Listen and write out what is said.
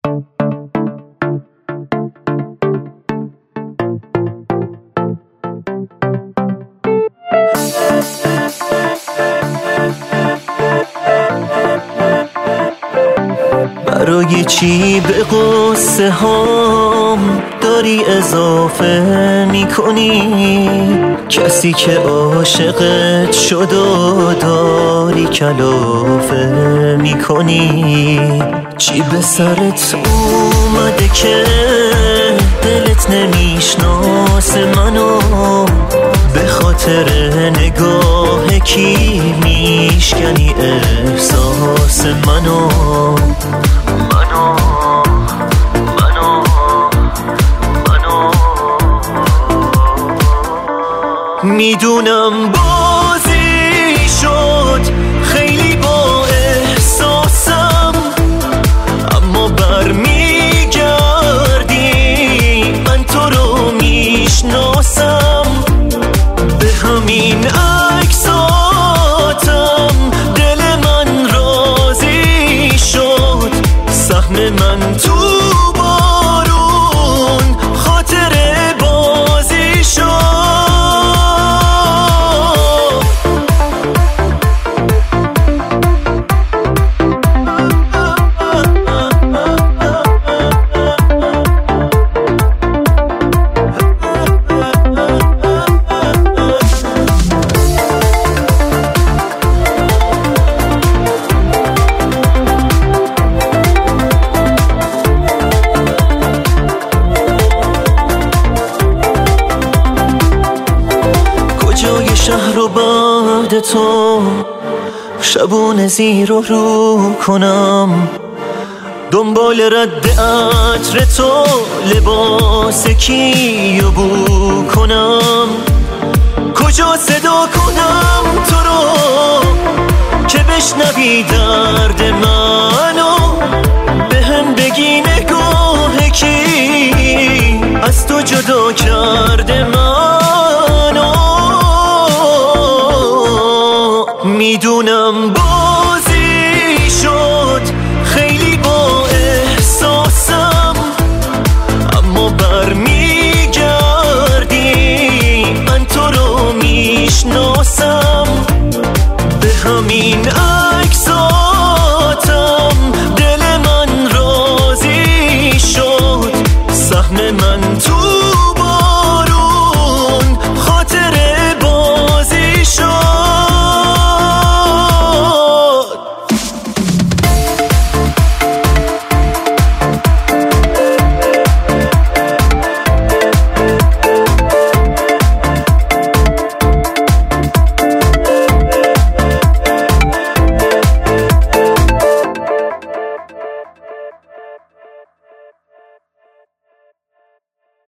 برای چی به قصه هام داری اضافه میکنی؟ کسی که عاشقت شد و داری کلافه میکنی. چی به سرت اومده که دلت نمیشناسه منو؟ به خاطر نگاه کی میشکنی احساس منو؟ میدونم بازی شد خیلی با احساسم، اما برمیگردی من تو رو میشناسم. به همین عکساتم دل من راضی شد، سهم من تو بارون خاطر بازی شد. جای شهر و بعد تو شبونه زیر و رو کنم، دنبال رد عطر تو لباس کیو بو کنم. کجا صدا کنم تو رو که بشنوی درد منو؟ به هم بگی نگاه کی از تو جدا کرده منو؟ میدونم